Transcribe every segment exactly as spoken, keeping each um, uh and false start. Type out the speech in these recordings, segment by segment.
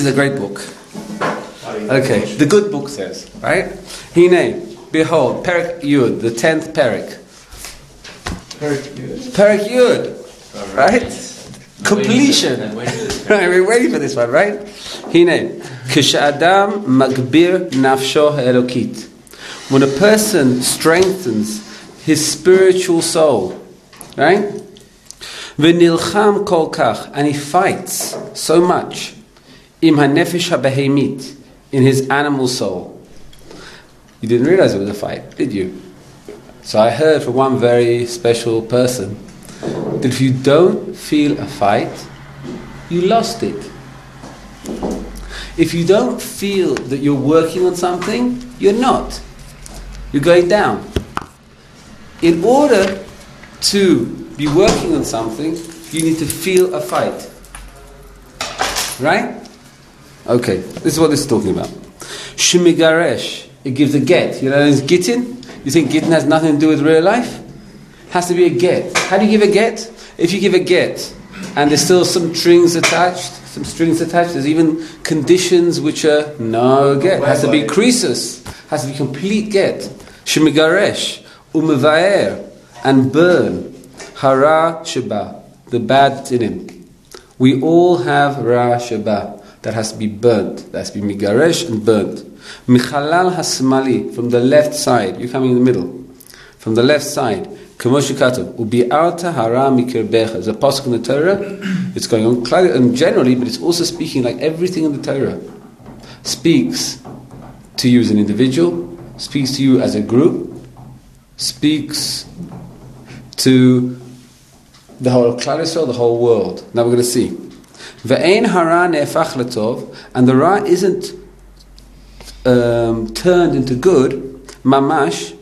is a great book. Okay, the good book says, right? Hine, behold, Perek Yud, the tenth Perek. Perek Yud. Perek Yud, right? Completion. Right, we're waiting for this one, right? Hine, Kish'adam magbir nafsho elokit. When a person strengthens his spiritual soul, right? V'nilcham kol kach, and he fights so much, im hanefesh habehemit, in his animal soul. You didn't realize it was a fight, did you? So I heard from one very special person that if you don't feel a fight, you lost it. If you don't feel that you're working on something, you're not. You're going down. In order to be working on something, you need to feel a fight. Right? Okay, this is what this is talking about. Shemigaresh, it gives a get. You know, it's gittin. You think gittin has nothing to do with real life? It has to be a get. How do you give a get? If you give a get, and there's still some strings attached, some strings attached, there's even conditions which are no get. It has to be creases. Has to be complete get. Shemigaresh, umevaer, and burn. Hara sheba, the bad in him. We all have ra sheba. That has to be burnt. That has to be migaresh and burnt. Michalal hasmali, from the left side. You're coming in the middle. From the left side. Kamoshikatov. Ubi'arta hara mikirbecha. There's a pasuk in the Torah. It's going on and generally, but it's also speaking like everything in the Torah. Speaks to you as an individual. Speaks to you as a group. Speaks to the whole Klal Yisrael, the whole world. Now we're going to see. Ve'ein hara ne'efach letov, and the ra isn't um, turned into good. Mamash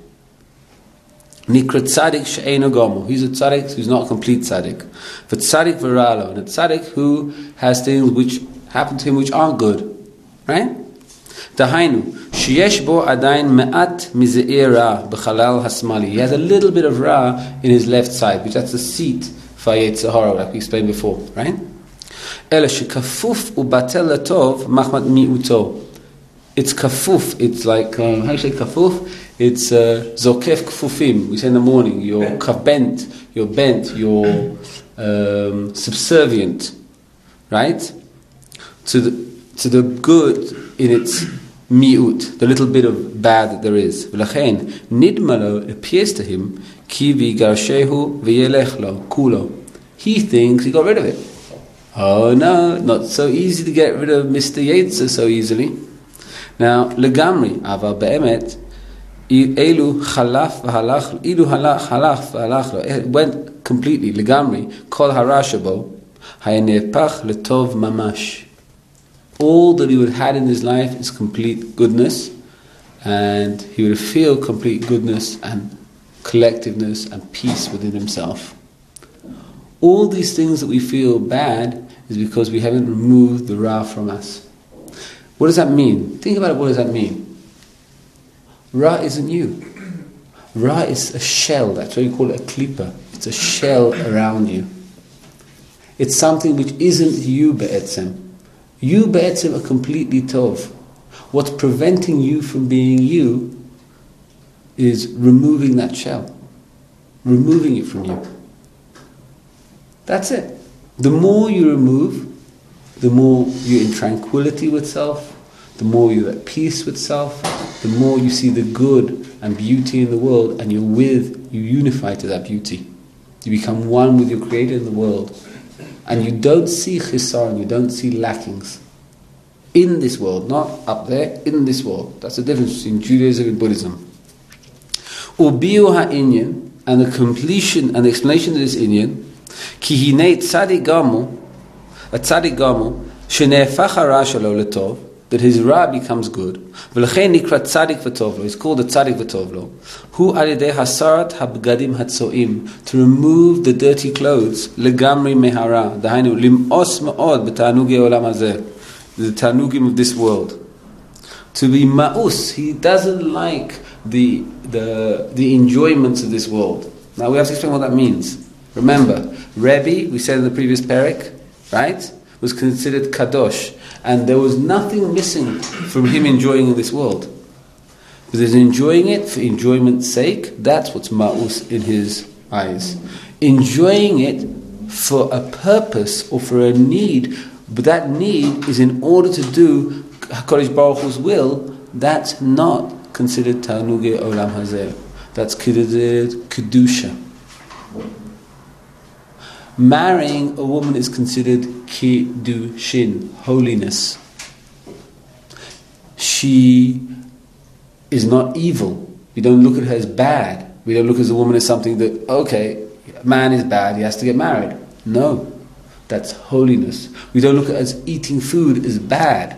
nikrat tzadik she'eino gomo. He's a tzadik who's not a complete tzadik. But tzadik v'ralo, and a tzadik who has things which happen to him which aren't good, right? Dahainu sheyesh bo adayin me'at mize'ir ra b'chalal hasmali. He has a little bit of ra in his left side, which that's the seat for Yetzer Hara, like we explained before, right? It's kafuf, it's like, um, how do you say kafuf? It's uh, zokef kfufim, we say in the morning, you're bent, you're bent, you're um, subservient, right? To the, to the good in its mi'ut, the little bit of bad that there is. V'lachen, nidmalo, it appears to him, ki v'garshehu v'yelech lo, kulo. He thinks he got rid of it. Oh no, not so easy to get rid of Mister Yetzer so easily. Now, legamri, aval be'emet, elu chalaf v'halach, ilu halach halach v'halach lo. It went completely, legamri, kol harashabo, hayenepach letov mamash. All that he would have had in his life is complete goodness, and he would feel complete goodness and collectiveness and peace within himself. All these things that we feel bad is because we haven't removed the ra from us. What does that mean? Think about it, what does that mean? Ra isn't you. Ra is a shell, that's why you call it a klipa. It's a shell around you. It's something which isn't you be'etzem. You be'etzem are completely tov. What's preventing you from being you is removing that shell. Removing it from you. That's it. The more you remove, the more you're in tranquility with self, the more you're at peace with self, the more you see the good and beauty in the world, and you're with, you unify to that beauty. You become one with your Creator in the world. And you don't see chisaron, you don't see lackings. In this world, not up there, in this world. That's the difference between Judaism and Buddhism. Ubiu ha'inyan, and the completion and the explanation of this inyan, Ki hinei tzadik gamu, a tzadik gamu, shene'efach hara shelo letov, that his ra becomes good. V'lechein nikra tzadik v'tovlo. It's called the tzadik v'tovlo. Hu al yedei hasarat habgadim hatzoim, to remove the dirty clothes. Legamri mehara, dahainu lim'os ma'od b'tanugi olam hazeh, the tanugim of this world. To be ma'us, he doesn't like the the the enjoyments of this world. Now we have to explain what that means. Remember, Rebbe, we said in the previous parak, right? was considered kadosh, and there was nothing missing from him enjoying in this world. Because he's enjoying it for enjoyment's sake, that's what's ma'us in his eyes. Enjoying it for a purpose or for a need, but that need is in order to do HaKadosh Baruch Hu's will, that's not considered Ta'anuge Olam Hazeh. That's considered Kedusha. Marrying a woman is considered Kiddushin, holiness. She is not evil. We don't look at her as bad. We don't look at a woman as something that, okay, a man is bad, he has to get married. No, that's holiness. We don't look at it as eating food as bad.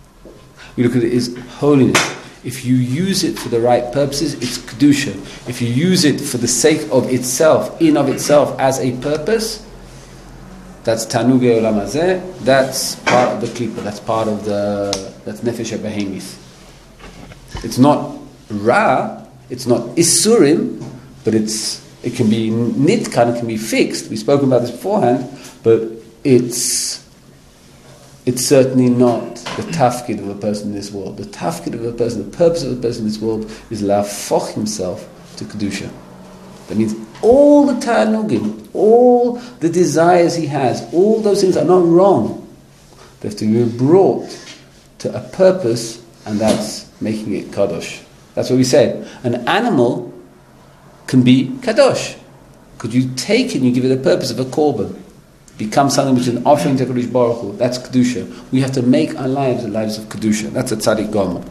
We look at it as holiness. If you use it for the right purposes, it's Kedusha. If you use it for the sake of itself, in of itself, as a purpose, that's Tanuge Olam Hazeh, that's part of the Klippa, that's part of the, that's Nefesh HaBehemith. It's not Ra, it's not Isurim, but it's it can be Nitkan, it can be fixed. We've spoken about this beforehand, but it's it's certainly not the tafkid of a person in this world. The tafkid of a person, the purpose of a person in this world is la'afoch himself to Kedusha. That means all the ta'anugim, all the desires he has, all those things are not wrong. They have to be brought to a purpose, and that's making it kadosh. That's what we said. An animal can be kadosh. Could you take it and you give it a purpose of a korban? Become something which is an offering to HaKadosh Baruch Hu. That's kedusha. We have to make our lives the lives of kedusha. That's a tzaddik gomer.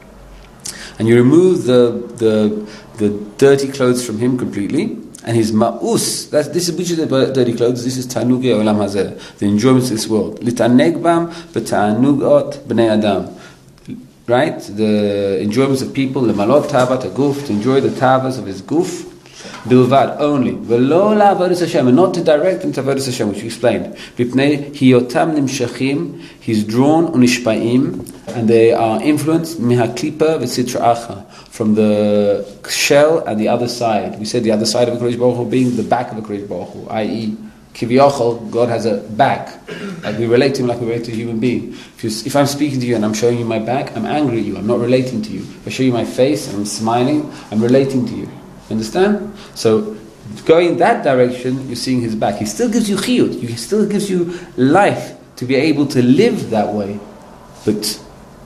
And you remove the the the dirty clothes from him completely, and his ma'us. That's this is which is the dirty clothes. This is tanuge olam hazeh, the enjoyments of this world. Litaneg b'ta'anugot b'nei adam. Right, the enjoyments of people. Lemalot tavat aguf, to enjoy the tavas of his guf. Bilvad, only. V'lo la'avodas Hashem, and not to direct him to avodas Hashem, which we explained. V'pnei hiyotam nimshachim, he's drawn unishpaim, and they are influenced mihaklipa v'sitra acha, from the shell and the other side. We said the other side of HaKadosh Baruch Hu being the back of HaKadosh Baruch Hu, that is, Kiviyachol, God has a back. Like we relate to him like we relate to a human being. If, you, if I'm speaking to you and I'm showing you my back, I'm angry at you, I'm not relating to you. If I show you my face and I'm smiling, I'm relating to you. Understand? So, going that direction, you're seeing his back. He still gives you chiyut, he still gives you life to be able to live that way. But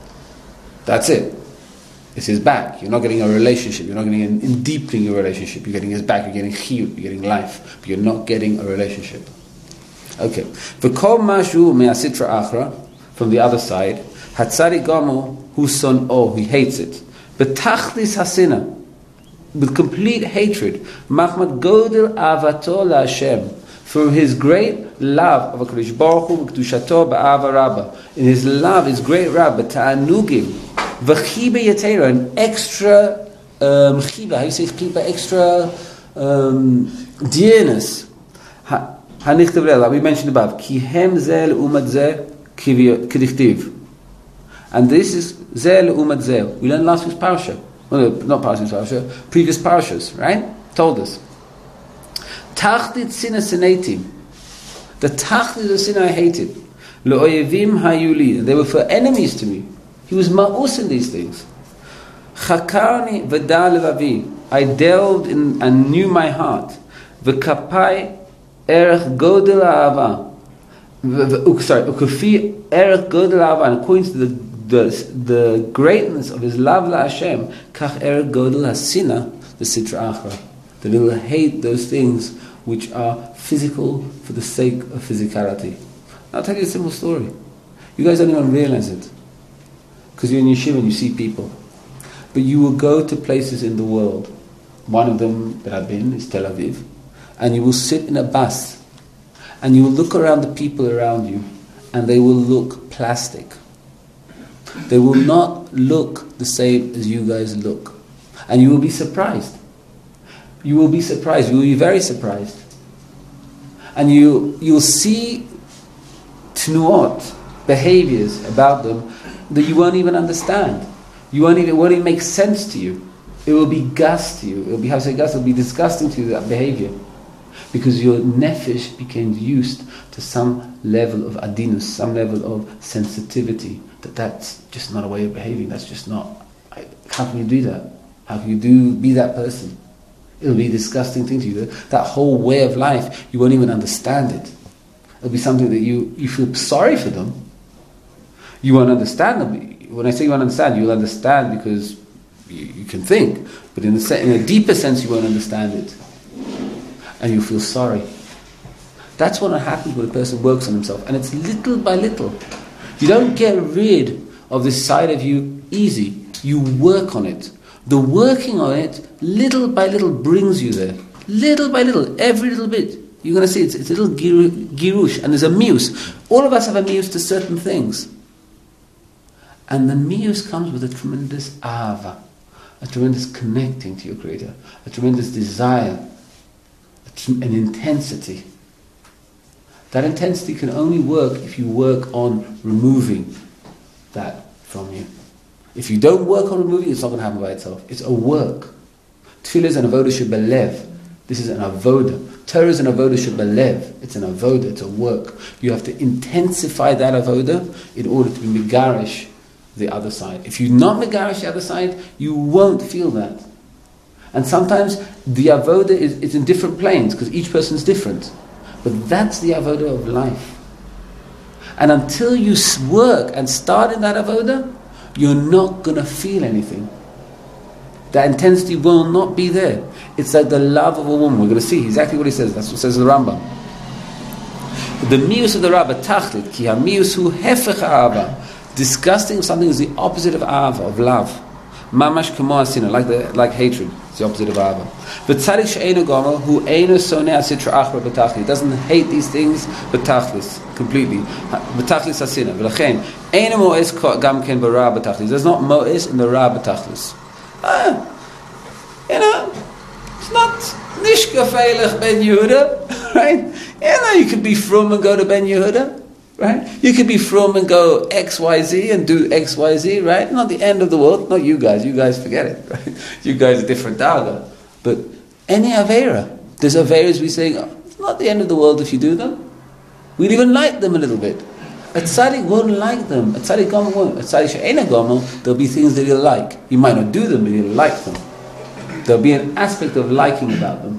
that's it. It's his back. You're not getting a relationship. You're not getting in, in deepening your relationship. You're getting his back. You're getting chiyut. You're getting life. But you're not getting a relationship. Okay. V'kol mashu me'asitra achra, from the other side, hatzari gamo hu son o, he hates it. Betachlis hasina, with complete hatred. Machmat godel avato la'Hashem, for his great love of HaKadosh Baruch Hu, v'kedushato ba'ava rabba, in his love, his great love, b'ta'anugim, v'chiba yatera, an extra um, chiba, how you say chiba, extra um, dearness. Hanichtav le'el, we mentioned above, ki hem zeh le'umat zeh kedichtiv. And this is zeh le'umat zeh. We learned last week's parasha. Well, not past week's parasha, previous parashas, right? Told us. Tachlit sina senatim. The tachlit of sin I hated. Le'oyevim hayuli. They were for enemies to me. He was ma'us in these things. Chakarni v'da levavi. I delved in and knew my heart. V'kapai erech godel ha'ava. Sorry, ukafi erech godel ha'ava. And according to the The, the greatness of his love la Hashem, kach er godel hasina, the sitra achra, that he will hate those things which are physical for the sake of physicality. I'll tell you a simple story. You guys don't even realize it, because you're in yeshiva and you see people, but you will go to places in the world. One of them that I've been is Tel Aviv, and you will sit in a bus, and you will look around the people around you, and they will look plastic. They will not look the same as you guys look. And you will be surprised. You will be surprised. You will be very surprised. And you, you'll see tnuot, behaviors about them that you won't even understand. You won't even, it won't even make sense to you. It will be gust to you. It will be, how to say gust, it will be disgusting to you, that behavior. Because your nefesh became used to some level of adinus, some level of sensitivity, that that's just not a way of behaving, that's just not, how can you do that? How can you do be that person? It'll be a disgusting thing to you. That whole way of life, you won't even understand it. It'll be something that you, you feel sorry for them. You won't understand them. When I say you won't understand, you'll understand because you, you can think. But in, the, in a deeper sense, you won't understand it. And you'll feel sorry. That's what happens when a person works on himself. And it's little by little. You don't get rid of this side of you easy. You work on it. The working on it, little by little, brings you there. Little by little, every little bit. You're going to see it's, it's a little girush, and there's a muse. All of us have a muse to certain things. And the muse comes with a tremendous ahava, a tremendous connecting to your Creator, a tremendous desire, a tr- an intensity. That intensity can only work if you work on removing that from you. If you don't work on removing it, it's not going to happen by itself. It's a work. Tefillah is an avodah shebelev. This is an avodah. Torah is an avodah shebelev. It's an avodah, it's a work. You have to intensify that avodah in order to be megarish the other side. If you're not megarish the other side, you won't feel that. And sometimes the avodah is it's in different planes because each person's different. But that's the avodah of life. And until you work and start in that avodah, you're not going to feel anything. That intensity will not be there. It's like the love of a woman. We're going to see exactly what he says. That's what says the Rambam. The mius of the Rabbah, tachlit, ki ha-mius hu hefech ha'ava. Disgusting something is the opposite of ahava, of love. Mamash kamo asina, like the like hatred. It's the opposite of ahava. But tzadik she'eino gomer, hu eino soneh asitra achra b'tachlit. It doesn't hate these things, b'tachlis, completely. B'tachlis asina. V'lachen, eino mo'es gam ken b'ra b'tachlis. There's not mo'es in the ra b'tachlis. Ah, you know, it's not nishka feilech ben Yehuda, right? You know, you could be frum and go to ben Yehuda. Right? You could be from and go X Y Z and do X Y Z, right? Not the end of the world. Not you guys. You guys forget it, right? You guys are different daga. But any Avera, there's Averas we say, oh, it's not the end of the world if you do them. We'd even like them a little bit. A tzaddik won't like them. A tzaddik gomer won't. A tzaddik she'ena gomer, there'll be things that he'll like. He might not do them, but he'll like them. There'll be an aspect of liking about them.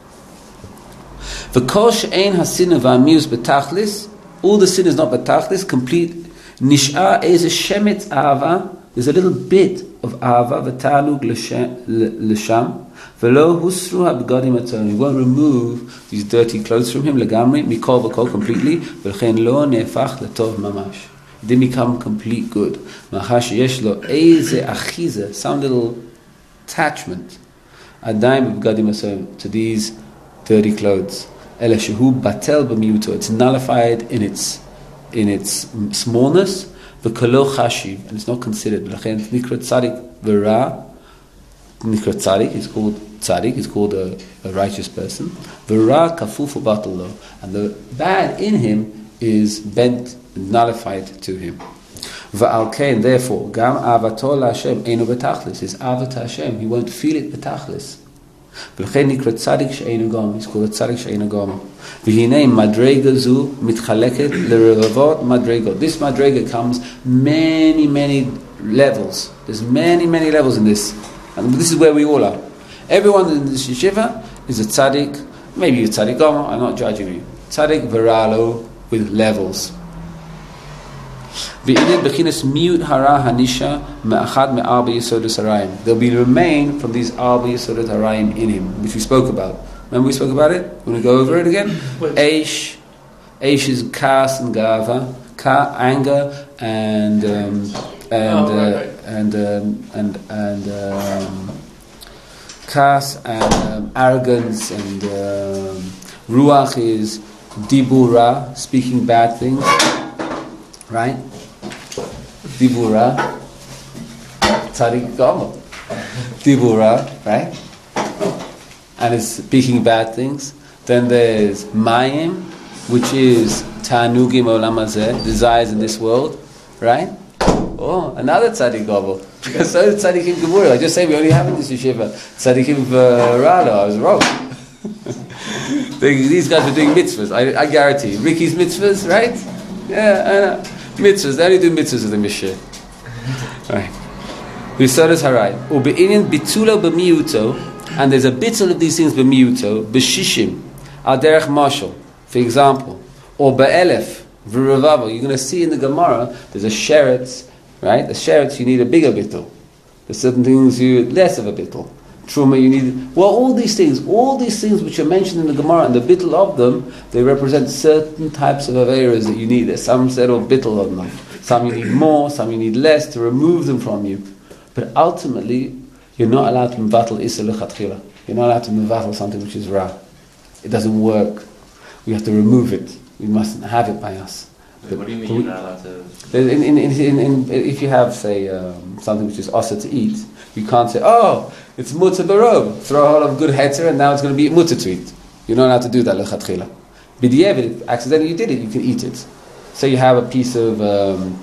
V'kol she'en hasina v'amius b'tachlis. All the sin is not batachlis, complete. Nish'a is a shemetz ahava. There's a little bit of ahava, v'talug l'sham. V'lo husru ha'begadim atzon. He won't remove these dirty clothes from him, legamri, mikol v'kol, completely. V'lchen lo nefach l'tov mamash. It didn't become complete good. Machash yesh lo eze achiza, some little attachment. Adayim b'begadim atzon, to these dirty clothes. Ela shehu batel b'miuto. It's nullified in its in its smallness. V'kolo chashiv, and it's not considered. L'chen nikra tzadik v'ra. Nikra tzadik is called tzadik. It's called a, a righteous person. V'ra kafuf u'batalo, and the bad in him is bent, nullified to him. V'al kein, therefore, gam avato la'Hashem eino betachlis. His avat Hashem, he won't feel it betachlis. ולכן נקרא צדיק שאינו גומר. It's called צדיק שאינו גומר. והנה מדרגה זו מתחלקת לרבבות מדרגות. This madrega comes many, many levels. There's many, many levels in this. And this is where we all are. Everyone in this yeshiva is a tzaddik. Maybe you're tzaddik gomer, I'm not judging you. Tzaddik veralo with levels. They'll be remain from these arba yesodot harayim in him, which we spoke about. Remember we spoke about it? Want to go over it again? Eish, Eish is kas and gava, ka anger and um, and oh, right, right. Uh, and um, and and um, kas and um, arrogance, and um, ruach is dibura, speaking bad things, right? Dibura, tzadik gomer. Dibura, right? And it's speaking bad things. Then there's mayim, which is tanugim olam hazeh, desires in this world, right? Oh, another tzadik gomer. So tzadikim gemura. I just say we only have in this yeshiva tzadikim v'ralo. I was wrong. they, these guys are doing mitzvahs. I, I guarantee. Ricky's mitzvahs, right? Yeah, I know. Mitzvahs. They only do mitzvahs with the Mishra. Right. V'sodas harai. U'be'inyan bitulo b'miyuto, and there's a bitul of these things b'miyuto, b'shishim, al derech mashal, for example, or ba'elef, v'revavo. You're going to see in the Gemara, there's a sheretz, right? The sheretz, you need a bigger bitul. There's certain things you less of a bittul. Truma, you need. Well, all these things, all these things which are mentioned in the Gemara and the bittul of them, they represent certain types of averas that you need. There's some set of bittul of them. Some you need more, some you need less to remove them from you. But ultimately, you're not allowed to mevatel issa lechatchila. You're not allowed to mevatel something which is ra. It doesn't work. We have to remove it. We mustn't have it by us. But what do you mean you're not allowed to? In, in, in, in, in, if you have, say, um, something which is also to eat, you can't say, oh, it's mutter barov. Throw a whole of good heter and now it's going to be mutter to eat. You're not allowed to do that, lechatchila. B'di'evet, if accidentally you did it, you can eat it. So you have a piece of um,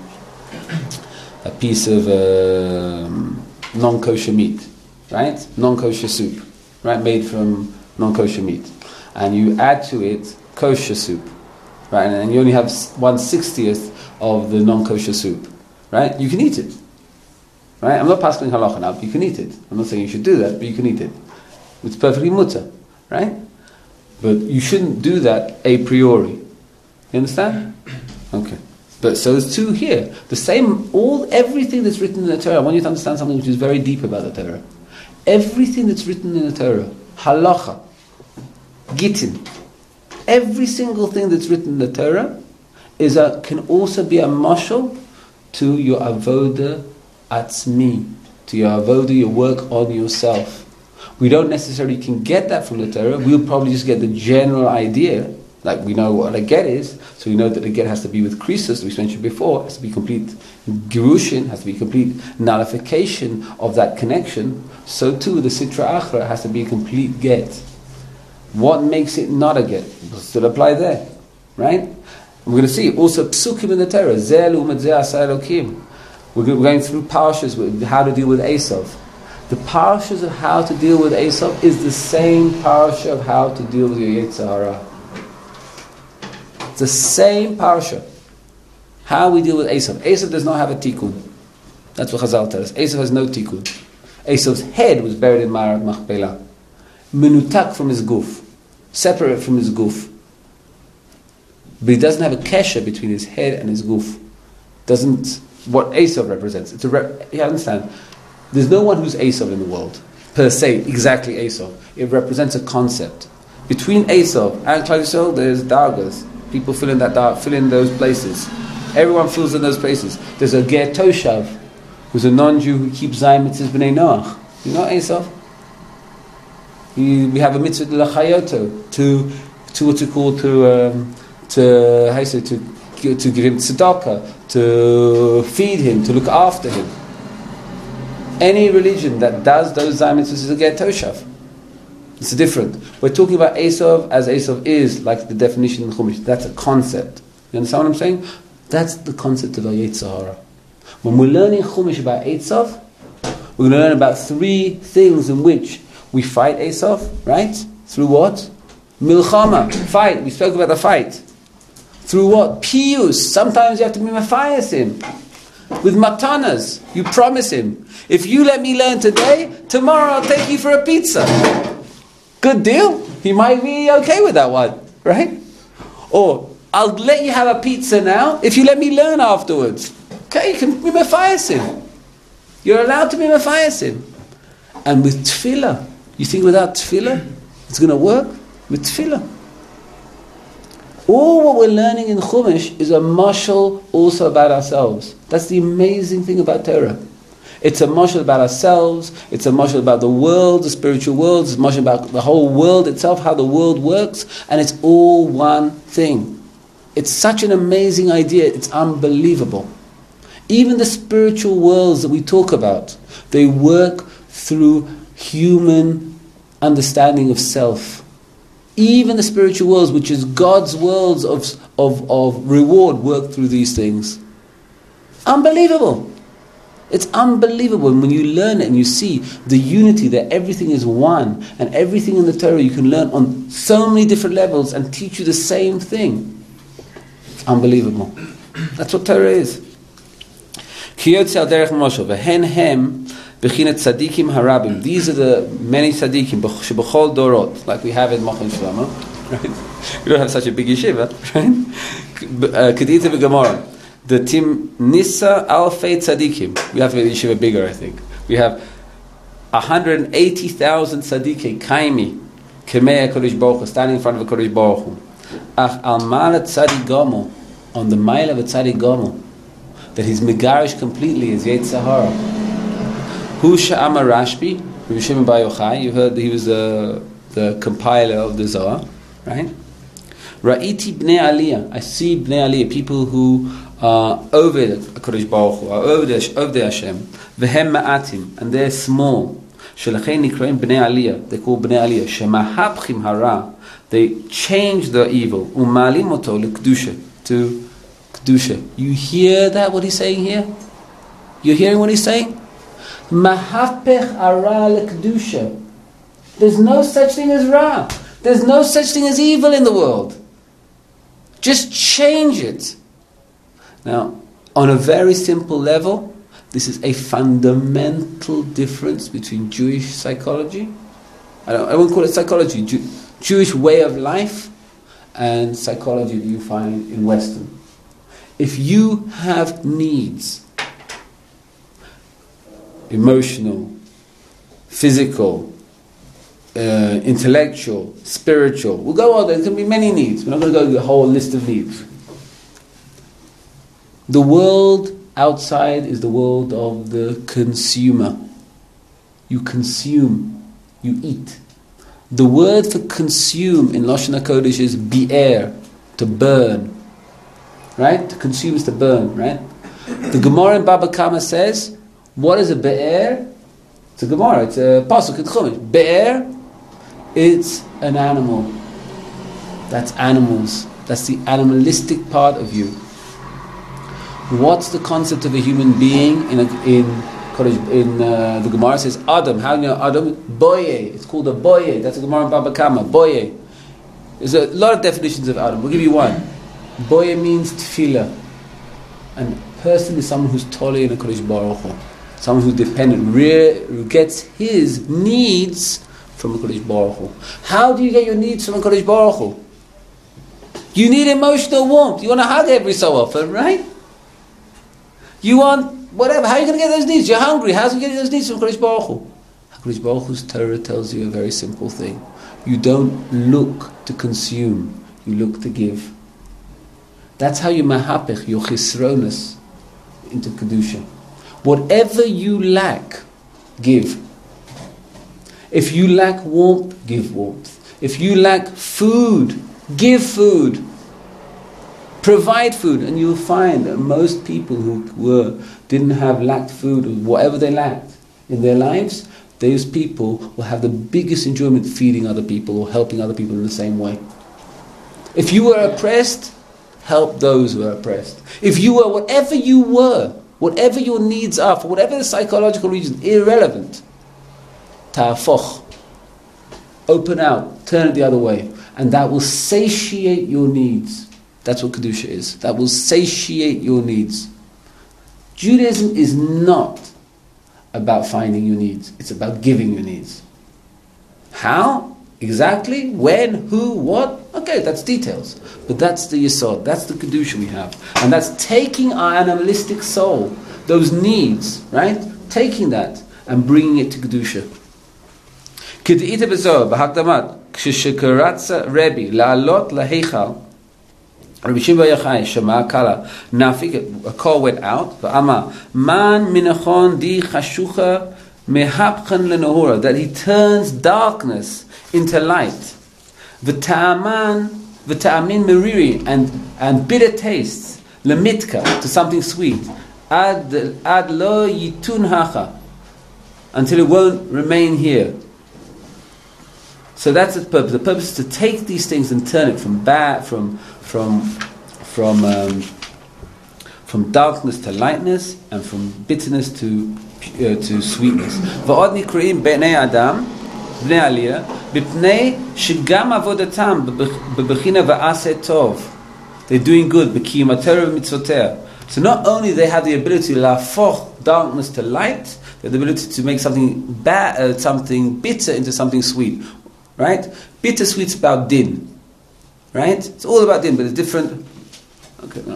a piece of um, non-kosher meat, right? Non-kosher soup, right? Made from non-kosher meat, and you add to it kosher soup, right? And you only have one sixtieth of the non-kosher soup, right? You can eat it, right? I'm not passing halacha now, but you can eat it. I'm not saying you should do that, but you can eat it. It's perfectly mutter, right? But you shouldn't do that a priori. You understand? Okay. But so there's two here. The same, all, everything that's written in the Torah, I want you to understand something which is very deep about the Torah. Everything that's written in the Torah, halacha, gittin, every single thing that's written in the Torah is a, can also be a mashal to your avoda atzmi, to your avoda, your work on yourself. We don't necessarily can get that from the Torah. We'll probably just get the general idea. Like we know what a get is, so we know that the get has to be with krisus, we mentioned before, has to be complete gerushin, has to be complete nullification of that connection. So too, the sitra achra has to be a complete get. What makes it not a get? We'll still apply there, right? We're going to see also psukim in the Torah. Zeh l'umet zeh asa Elokim. We're going through parshas with how to deal with Esav. The parshas of how to deal with Esav is the same parsha of how to deal with your Yetzer Hara. It's the same parsha. How we deal with Esav. Esav does not have a tikkun. That's what Chazal tells us. Esav has no tikkun. Esav's head was buried in Ma'arat Machpelah. Menutak from his guf. Separate from his guf. But he doesn't have a kesher between his head and his guf. Doesn't, what Esav represents. It's a rep, you understand? There's no one who's Esav in the world. Per se, exactly Esav. It represents a concept. Between Esav and Klal Yisrael, there's dargas. People fill in that dark, fill in those places. Everyone fills in those places. There's a Ger Toshav, who's a non-Jew who keeps Zayim Mitzvahs B'nai Noach. You know Esav? We, we have a mitzvah de lachayoto to to what's it called to um, to how you say to to give him tzedakah, to feed him, to look after him. Any religion that does those Zayim Mitzvahs is a Ger Toshav. It's different. We're talking about Esav as Esav is, like the definition in Chumash. That's a concept. You understand what I'm saying? That's the concept of Yetzer Hara. When we're learning Chumash about Esav, we're going to learn about three things in which we fight Esav, right? Through what? Milchama, fight. We spoke about the fight. Through what? Piyus. Sometimes you have to be mafayas him. With matanas. You promise him. If you let me learn today, tomorrow I'll take you for a pizza. Good deal. He might be okay with that one, right? Or, I'll let you have a pizza now if you let me learn afterwards. Okay, you can be mefayasim. You're allowed to be mefayasim. And with tefillah, you think without tefillah, it's going to work? With tefillah. All what we're learning in Chumash is a mashal also about ourselves. That's the amazing thing about Torah. It's a mashal about ourselves, it's a mashal about the world, the spiritual world, it's a mashal about the whole world itself, how the world works, and it's all one thing. It's such an amazing idea, it's unbelievable. Even the spiritual worlds that we talk about, they work through human understanding of self. Even the spiritual worlds, which is God's worlds of, of, of reward, work through these things. Unbelievable. It's unbelievable when you learn it and you see the unity, that everything is one, and everything in the Torah you can learn on so many different levels and teach you the same thing. It's unbelievable. That's what Torah is. These are the many tzaddikim, like we have in Machon Shlomo. Right? We don't have such a big yeshiva, right? Kedita v'Gemara. The Tim Nisa Alfei Tzadikim. We have to make the yeshiva bigger, I think. We have one hundred eighty thousand tzaddikim, kaimi, kemei HaKadosh Baruch Hu, standing in front of HaKadosh Baruch Hu. Ach al ma'ala tzadik gomel, on the mile of a tzadik gomel, that he's megarish completely is Yetzer Hara. Hu sha'ama Rashbi, Rabbi Shimon Bar Yochai, you heard that he was the, the compiler of the Zohar, right? Ra'iti bnei aliyah, I see bnei aliyah, people who are over HaKadosh Baruch Hu, are over the, over the Hashem, v'hem ma'atim, and they're small. Shelachein nikraim bnei aliyah, they call bnei aliyah, shemahapchim hara, they change the evil, u'malim oto l'kedusha, to kedusha. You hear that, what he's saying here? You're hearing what he's saying? Mahapech hara l'kedusha. There's no such thing as ra. There's no such thing as evil in the world. Just change it. Now, on a very simple level, this is a fundamental difference between Jewish psychology, I, don't, I won't call it psychology, Jew, Jewish way of life, and psychology that you find in Western. If you have needs, emotional, physical, uh, intellectual, spiritual, we'll go on, there can be many needs. We're not going to go through a whole list of needs. The world outside is the world of the consumer. You consume, you eat. The word for consume in Lashon HaKodesh is bi'er, to burn. Right? To consume is to burn, right? The Gemara in Baba Kama says, what is a be'er? It's a Gemara, it's a pasuk in Chumash. Be'er, it's an animal. That's animals. That's the animalistic part of you. What's the concept of a human being in a, in in uh, the Gemara says Adam. How do you know Adam? Boye. It's called a boye. That's a Gemara in Baba Kama. Boye. There's a lot of definitions of Adam. We'll give you one. Boye means tefillah. And a person is someone who's totally in a Kodesh Baruch Hu. Someone who's dependent, re- gets his needs from a Kodesh Baruch Hu. How do you get your needs from a Kodesh Baruch Hu? You need emotional warmth. You want to hug every so often, right? You want whatever. How are you going to get those needs? You're hungry. How's you getting those needs from Kodesh Baruch Hu? Kodesh Baruch Hu's Torah tells you a very simple thing. You don't look to consume. You look to give. That's how you mahapech your chisronos into kedusha. Whatever you lack, give. If you lack warmth, give warmth. If you lack food, give food. Provide food, and you'll find that most people who were didn't have lacked food or whatever they lacked in their lives, those people will have the biggest enjoyment feeding other people or helping other people in the same way. If you were oppressed, help those who are oppressed. If you were whatever you were, whatever your needs are, for whatever the psychological reason, irrelevant. Ta'afoch. Open out, turn it the other way, and that will satiate your needs. That's what Kedusha is. That will satiate your needs. Judaism is not about finding your needs. It's about giving your needs. How? Exactly? When? Who? What? Okay, that's details. But that's the Yesod. That's the Kedusha we have. And that's taking our animalistic soul, those needs, right? Taking that and bringing it to Kedusha. K'de'ita b'zohar, b'hakdamat, k'shekaratza Rebbe, la'alot laheichal, Rabbi Shimon Bar Yochai, Shema Kala, Nafik, a call went out, V'ama, Man minachon di chashucha mehapchan lenahura, that he turns darkness into light. V'ta'aman, v'ta'amin meriri, and, and bitter tastes, lemitka, to something sweet, ad, ad lo yitun hacha, until it won't remain here. So that's the purpose. The purpose is to take these things and turn it from bad, from from from um, from from darkness to lightness, and from bitterness to uh, to sweetness. ועוד נקראים בני אדם, בני עלייה, בפני שגם עבודתם בבחינה ועשה טוב. They're doing good, בקיים התורה ומצוותיה. So not only they have the ability to להפוך darkness to light, they have the ability to make something bad, uh, something bitter into something sweet. Right? Bitter sweet's about din. Right? It's all about din, but it's different. Okay, no.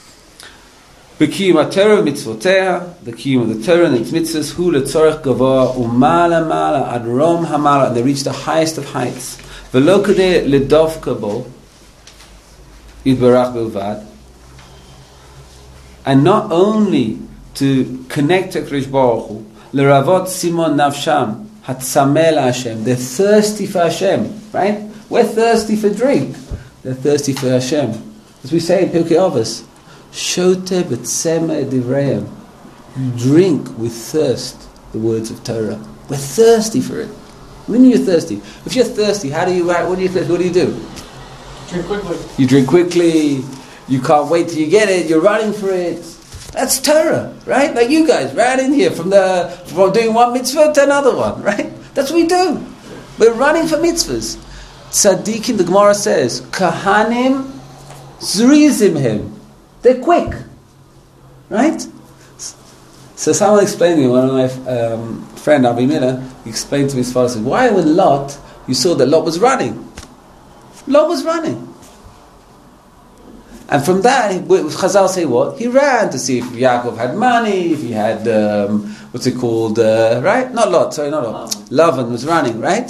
בקיים התורה ומצוותיה, the kiyum of the Torah and its mitzvahs, hu letzorech gavoa umala mala ad rom hamala, and they reach the highest of heights. V'lo kadei ledovka bo, yitbarach bilvad, and not only to connect to Krish Baruch Hu, leravot simon nafsham hatzameh Hashem. They're thirsty for Hashem, right? We're thirsty for drink. They're thirsty for Hashem, as we say in Pirkei Avos. Shote b'tzema edivreim. Drink with thirst the words of Torah. We're thirsty for it. When you're thirsty, if you're thirsty, how do you? What do you? What do you do? Drink quickly. You drink quickly. You can't wait till you get it. You're running for it. That's Torah, right? Like you guys ran in here from the from doing one mitzvah to another one, right? That's what we do. We're running for mitzvahs. Tzaddikim, the Gemara says, kahanim zrizim him. They're quick, right? So someone explained to me, one of my um, friend Avi Miller, he explained to me his father, said, why with Lot, you saw that Lot was running? Lot was running. And from that, Chazal say what? He ran to see if Yaakov had money, if he had, um, what's it called, uh, right? Not Lot, sorry, not Lot. Lavan was running, right?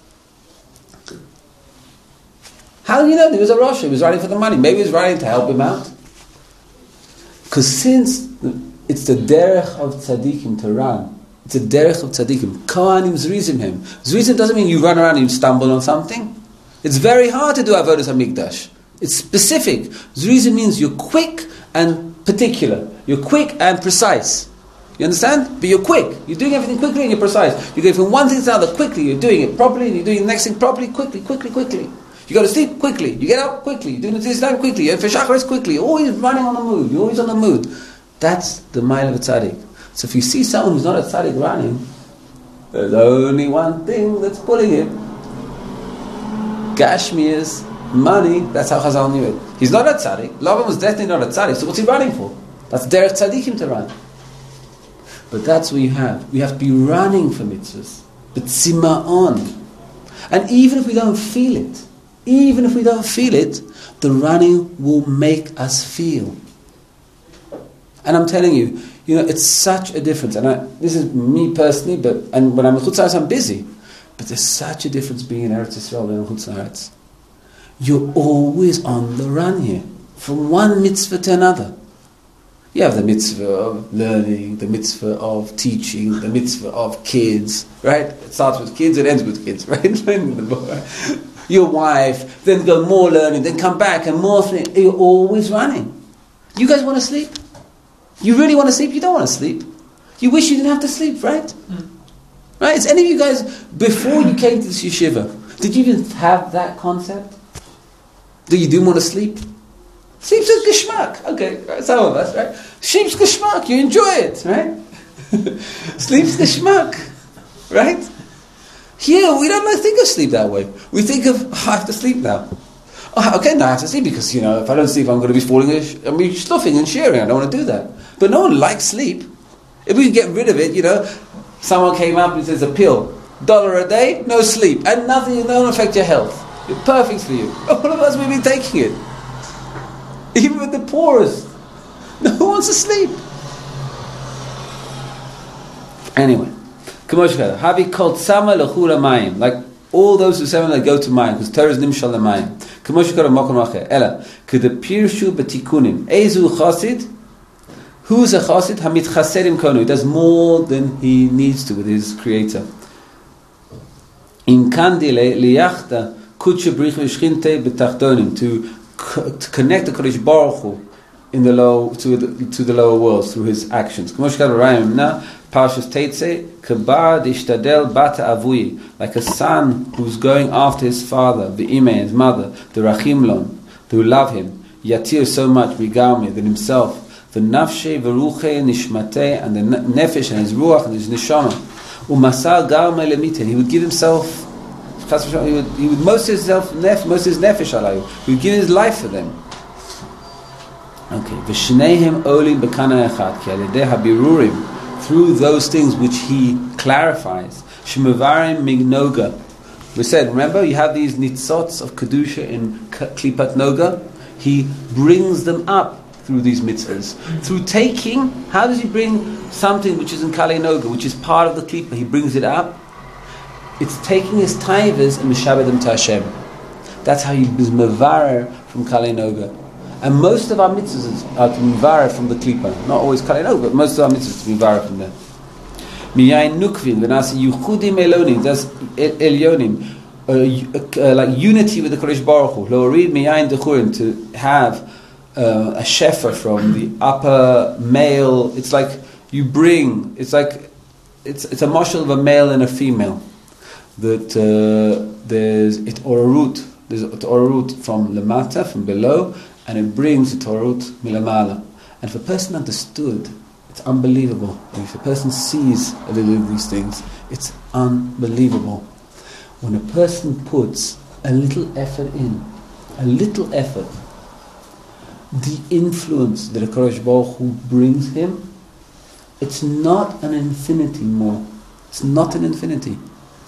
How do you know? He was a Rosh, he was running for the money. Maybe he was running to help him out. Because since it's the derech of tzaddikim to run, it's a derech of tzaddikim. Kohanim zrizim him. Zrizim doesn't mean you run around and you stumble on something. It's very hard to do avodas hamikdash. It's specific. Zrizim means you're quick and particular. You're quick and precise. You understand? But you're quick. You're doing everything quickly and you're precise. You go from one thing to another quickly. You're doing it properly and you're doing the next thing properly, quickly, quickly, quickly. You go to sleep quickly. You get up quickly. You do this time quickly. You for shacharis quickly. You're always running on the move. You're always on the move. That's the mile of a tzaddik. So if you see someone who's not a tzaddik running, there's only one thing that's pulling him. Gashmias, money. That's how Chazal knew it. He's not a tzaddik. Lavan was definitely not a tzaddik. So what's he running for? That's derech tzaddikim to run. But that's what you have. We have to be running for mitzvahs. But tzima'on. And even if we don't feel it, even if we don't feel it, the running will make us feel. And I'm telling you, you know, it's such a difference. And I, this is me personally, but and when I'm in Chutz La'aretz, I'm busy. But there's such a difference being in Eretz Yisrael and in Chutz La'aretz. You're always on the run here, from one mitzvah to another. You have the mitzvah of learning, the mitzvah of teaching, the mitzvah of kids, right? It starts with kids, it ends with kids, right? Your wife, then go more learning, then come back and more things. You're always running. You guys want to sleep? You really want to sleep? You don't want to sleep. You wish you didn't have to sleep, right? Mm. Right? Is any of you guys, before you came to this yeshiva, did you even have that concept? Do you do want to sleep? Sleep's a geschmack. Okay, right, some of us, right? Sleep's geschmack, you enjoy it, right? Sleep's geschmack, right? Here, we don't like think of sleep that way. We think of, oh, I have to sleep now. Oh, okay, now I have to sleep because, you know, if I don't sleep, I'm going to be falling, I'm be stuffing and sharing. I don't want to do that. But no one likes sleep. If we could get rid of it, you know, someone came up and says a pill, dollar a day, no sleep, and nothing, it won't affect your health. It's perfect for you. All of us, we've been taking it. Even with the poorest. No one wants to sleep. Anyway. Havi kol tzama lechura mayim. Like all those who say that go to mayim. Because Torah is nimshal lemayim. K'moshkara mokon rache. Ela. K'de pirshu betikunim. Ezu chasid. Who's a chasid? Hamit chaserim konu. He does more than he needs to with his creator. In kandile liyachta kutshe brich v'shchinte betachtonim. To to connect the Kodesh Baruch Hu in the low to the to the lower worlds through his actions. Parshas Teitze, Kabar dishtadel bata avui, like a son who's going after his father, the Ime, his mother, the Rachimlon, who love him, Yatir so much, Rigarme, than himself, v'nafshe v'ruche nishmate, and the nefesh and his ruach and his neshama. Umasar garma lemite. He would give himself, he would, he would most of his self, most of his nefesh alayu. He would give his life for them. Okay. V'shneihem olim b'kana echad ki alidei habirurim, through those things which he clarifies. Shmevarim mignoga. We said, remember, you have these nitzots of kedusha in klipat noga. He brings them up through these mitzvahs. Through taking, how does he bring something which is in Kali Noga, which is part of the klipa? He brings it up. It's taking his taivas and mishabed them to Hashem. That's how he is mevarer from Kali Noga. And most of our mitzvahs are to mevarer from the klipa. Not always Kali Noga, but most of our mitzvahs to mevarer from there. Miyayin nukvin, v'nasi yuchudim elonim, that's elyonim, uh, uh, like unity with the Kodesh Baruch Hu. Lo'orid miyayin dechurim, to have uh, a shefa from the upper male. It's like you bring, it's like, it's it's a mashal of a male and a female. That uh, there's it orarut, there's it orarut from lemata, from below, and it brings it orarut milamala. And if a person understood, it's unbelievable. And if a person sees a little of these things, it's unbelievable. When a person puts a little effort in, a little effort, the influence that a Kodesh Baruch Hu brings him, it's not an infinity more. It's not an infinity.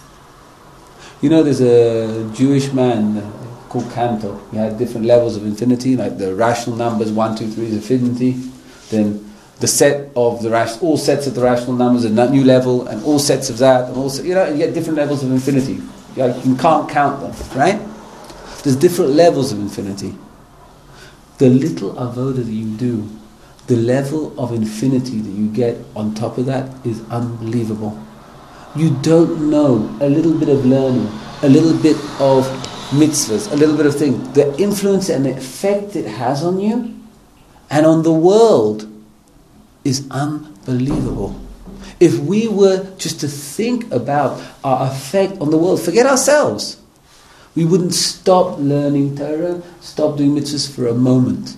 You know, there's a Jewish man called Cantor. He had different levels of infinity, like the rational numbers, one, two, three is infinity. Then the set of the rational, all sets of the rational numbers are that new level, and all sets of that, and also, you know, you get different levels of infinity. You can't count them, right? There's different levels of infinity. The little avodah that you do, the level of infinity that you get on top of that is unbelievable. You don't know a little bit of learning, a little bit of mitzvahs, a little bit of things, the influence and the effect it has on you and on the world is unbelievable. If we were just to think about our effect on the world, forget ourselves, we wouldn't stop learning Torah, stop doing mitzvahs for a moment.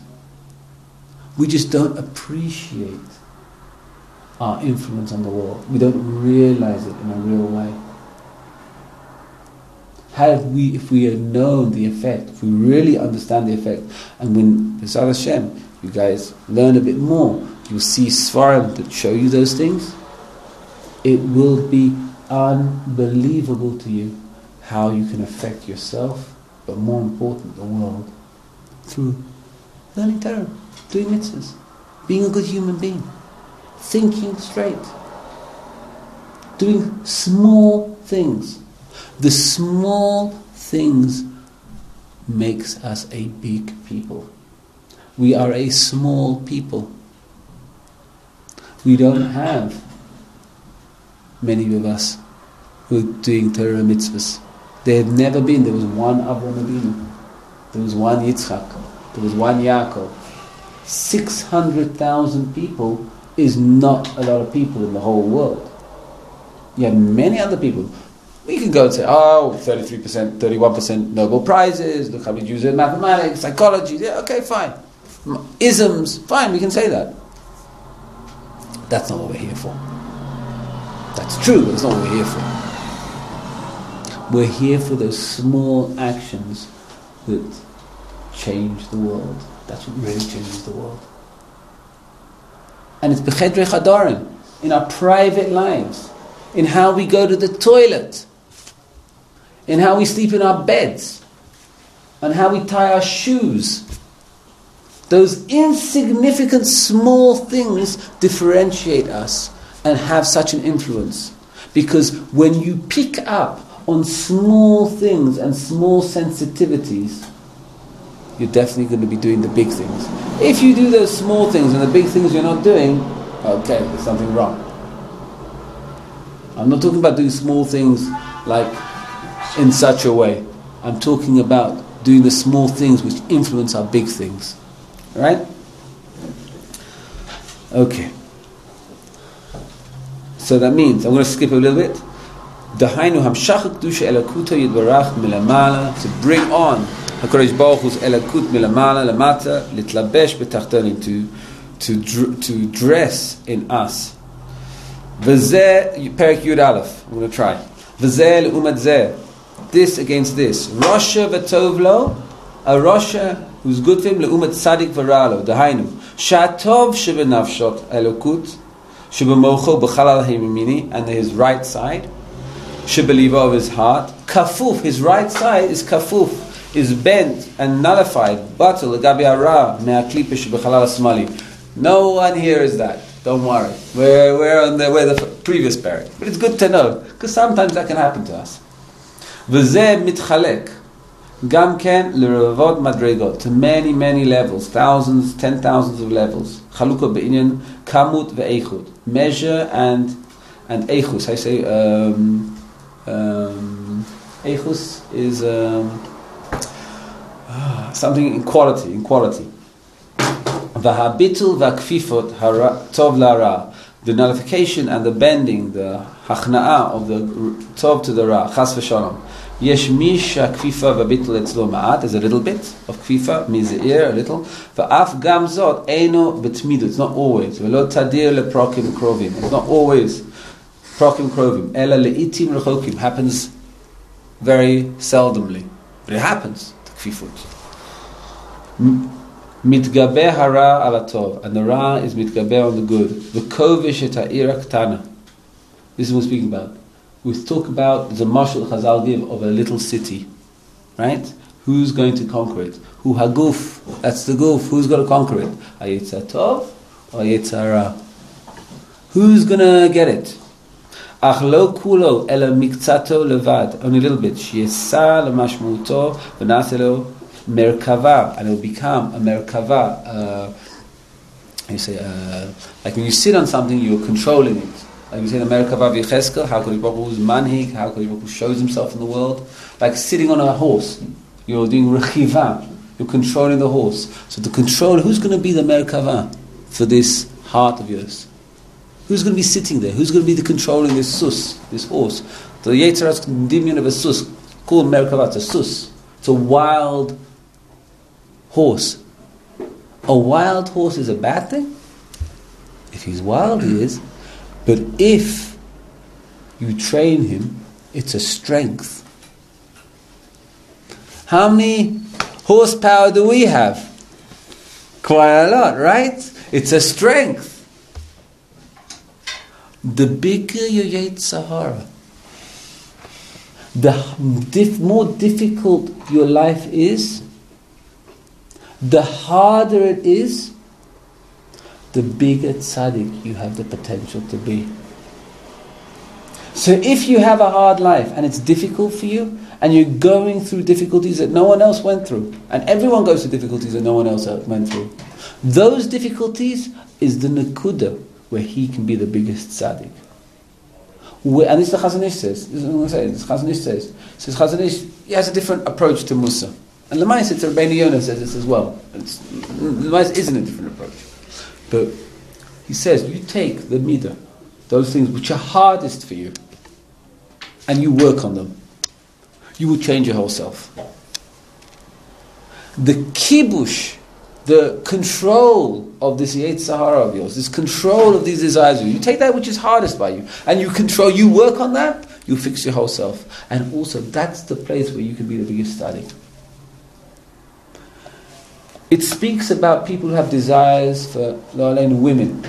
We just don't appreciate our influence on the world. We don't realize it in a real way. Had we, if we had known the effect, if we really understand the effect, and when B'ezras Hashem, you guys learn a bit more, you'll see Svarim that show you those things, it will be unbelievable to you how you can affect yourself, but more important, the world, through learning Torah, doing mitzvahs, being a good human being, thinking straight, doing small things. The small things makes us a big people. We are a small people. We don't have many of us who are doing Torah mitzvahs. There have never been. There was one Avraham Avinu. There was one Yitzchak. There was one Yaakov. Six hundred thousand people is not a lot of people in the whole world. You have many other people. We can go and say, oh, thirty-three percent, thirty-one percent Nobel Prizes, look how many Jews are in mathematics, psychology, yeah, okay, fine. Isms, fine, we can say that. That's not what we're here for. That's true, but it's not what we're here for. We're here for those small actions that change the world. That's what really changes the world. And it's b'chedrei chadarim, in our private lives, in how we go to the toilet, in how we sleep in our beds, and how we tie our shoes. Those insignificant small things differentiate us and have such an influence. Because when you pick up on small things and small sensitivities, you're definitely going to be doing the big things. If you do those small things and the big things you're not doing, okay, there's something wrong. I'm not talking about doing small things like in such a way. I'm talking about doing the small things which influence our big things. Right? Okay. So that means, I'm going to skip a little bit. Dahainu hamshach kedusha elakuto yitbarach milamala, to bring on HaKadosh Baruch Hu's elakut milamala lamata, litlabesh betachtonim, to to dr- to dress in us. V'zeh Perek Yud Aleph. I'm going to try. V'zeh l'umat zeh. This against this. Rosha v'tov lo. A Rosha who's good for him. L'umat tzadik v'ra lo. Dahainu. Sha'tov shebenafshot elokut. Shebemocho b'chalal ha'yemini. And his right side. Shebeliva of his heart. Kafuf. His right side is kafuf. Is bent and nullified. Batel l'gabi hara. Me'aklipa shebechalal ha'smali. No one here is that. Don't worry. We're, we're on the, we're the previous parak. But it's good to know. Because sometimes that can happen to us. V'zeh mitchalek. Gam ken l'revot madregot. To many, many levels. Thousands, ten thousands of levels. Chaluka be'inyan kamut ve'eichut. Measure and and eichus. I say um, um, eichus is um, something in quality. In quality. V'habitul v'akfifot tov la'ra. The nullification and the bending, the hachna'ah of the tov to the ra, chas v'shalom. Yesh mish akfifa v'bitul etzlo ma'at. There's a little bit of kfifa, mizeir, a little. V'af gam zot eino b'tmidu. It's not always. V'lo tadir leprokim krovim. It's not always prokim krovim. Ela le'itim rechokim. Happens very seldomly. But it happens, the kfifut. Mitgabe hara ala tov, and the ra is mitgabe on the good. V'kovish et ha'ira ktana. This is what we're speaking about. We talk about the mashal Chazal give of a little city, right? Who's going to conquer it? Hu haguf. That's the guf. Who's going to conquer it? Hayetza tov or hayetza hara? Who's going to get it? Ach lo kulo ela mikzato levad. Only a little bit. Shiesa lemashmuto v'naselo merkava, and it will become a merkava. Uh, you say, uh, like when you sit on something, you're controlling it. Like you say, the merkava v'cheskel, how Kodesh Baruch Hu is manhig, how Kodesh Baruch Hu shows himself in the world. Like sitting on a horse, you're doing rechiva, you're controlling the horse. So the control, who's going to be the merkava for this heart of yours? Who's going to be sitting there? Who's going to be the controlling this sus, this horse? The Yetzer Hara's dimion of a sus, called merkava, it's a sus. It's a wild horse. A wild horse is a bad thing? If he's wild, he is. But if you train him, it's a strength. How many horsepower do we have? Quite a lot, right? It's a strength. The bigger your Yetzer Hara, the diff- more difficult your life is, the harder it is, the bigger tzaddik you have the potential to be. So if you have a hard life and it's difficult for you, and you're going through difficulties that no one else went through, and everyone goes through difficulties that no one else went through, those difficulties is the nekuda where he can be the biggest tzaddik. Where, and this is the Chazon Ish says, this is what I'm saying, this Chazon Ish says, says Chazon Ish, he has a different approach to Musa. And Lemais, it's Rabbeinu Yonah says this as well. Lemais isn't a different approach. But he says, you take the midah, those things which are hardest for you, and you work on them, you will change your whole self. The kibush, the control of this Yetzer Hara of yours, this control of these desires of you, you take that which is hardest by you, and you control, you work on that, you fix your whole self. And also, that's the place where you can be the biggest tzaddik. It speaks about people who have desires for lo aleinu women,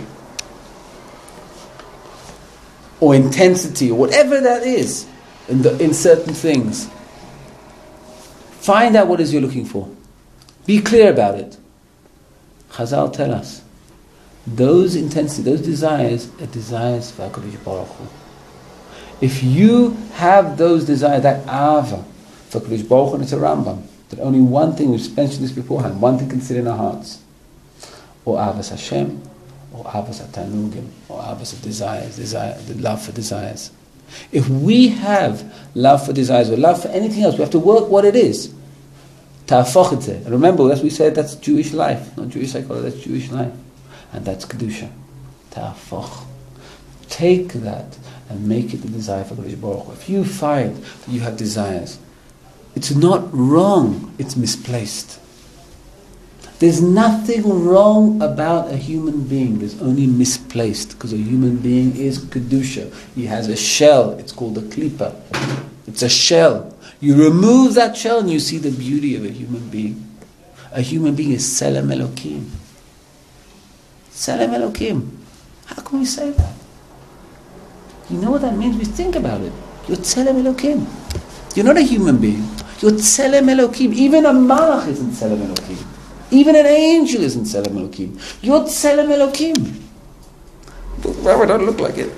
or intensity, or whatever that is, in, the, in certain things. Find out what it is you're looking for. Be clear about it. Chazal tell us, those intensity, those desires, are desires for HaKadosh Baruch Hu. If you have those desires, that ava for HaKadosh Baruch Hu, and it's a Rambam, that only one thing, we've mentioned this beforehand, one thing can sit in our hearts. Or avas Hashem, or avas Tanugim, or avas of desires, desire, the love for desires. If we have love for desires, or love for anything else, we have to work what it is. Ta'afoch et zeh. And remember, as we said, that's Jewish life, not Jewish psychology, that's Jewish life. And that's Kedusha. Ta'afoch. Take that and make it the desire for Kodesh Baruch Hu. If you find that you have desires, it's not wrong, it's misplaced. There's nothing wrong about a human being. There's only misplaced, because a human being is kedusha. He has a shell. It's called a klipa. It's a shell. You remove that shell and you see the beauty of a human being. A human being is Tselem Elokim. Tselem Elokim. How can we say that? You know what that means? We think about it. You're Tselem Elokim. You're not a human being. You're Tselem Elokim. Even a malach isn't Tselem Elokim. Even an angel isn't Tselem Elokim. You're Tselem Elokim. Why would I look like it?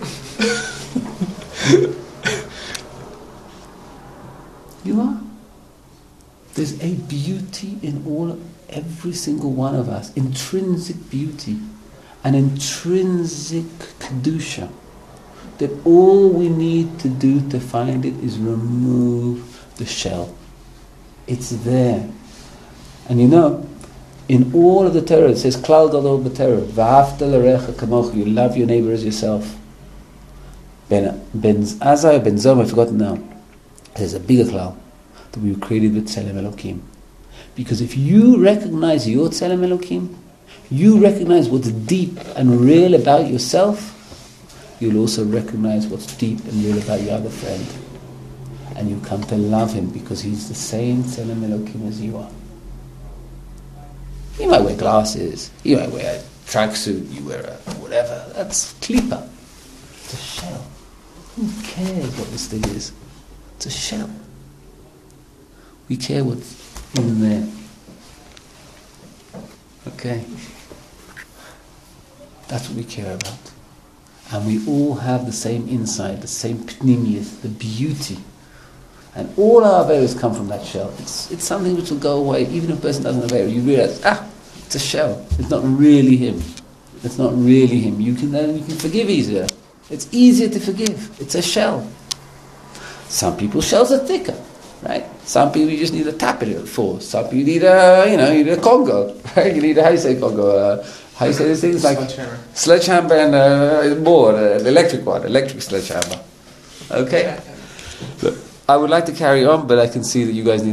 You are. There's a beauty in all, every single one of us. Intrinsic beauty. An intrinsic kedusha. That all we need to do to find it is remove the shell. It's there. And you know, in all of the Torah, it says, Klal Gadol b'Torah, V'ahavta l'recha kamocha, you love your neighbor as yourself. Ben, ben Azai, Ben Zom, I've forgotten now. There's a bigger klal that we were created with Tselem Elokim. Because if you recognize your Tselem Elokim, you recognize what's deep and real about yourself, you'll also recognize what's deep and real about your other friend. And you come to love him because he's the same Tselem Elokim as you are. You might wear glasses, you might wear a tracksuit, you wear a whatever. That's klipa. It's a shell. Who cares what this thing is? It's a shell. We care what's in there. Okay. That's what we care about. And we all have the same insight, the same pnimius, the beauty. And all our averos come from that shell. It's it's something which will go away. Even if a person doesn't avero, you realize, ah, it's a shell. It's not really him. It's not really him. You can then you can forgive easier. It's easier to forgive. It's a shell. Some people's shells are thicker, right? Some people you just need to tap it for. Some people you need a, you know, you need a Congo, right? You need a, how you say Congo? Uh, how you say these things? Like Sledgehammer. Sledgehammer and a board, uh, the electric one, electric sledgehammer. Okay? Look, I would like to carry on, but I can see that you guys need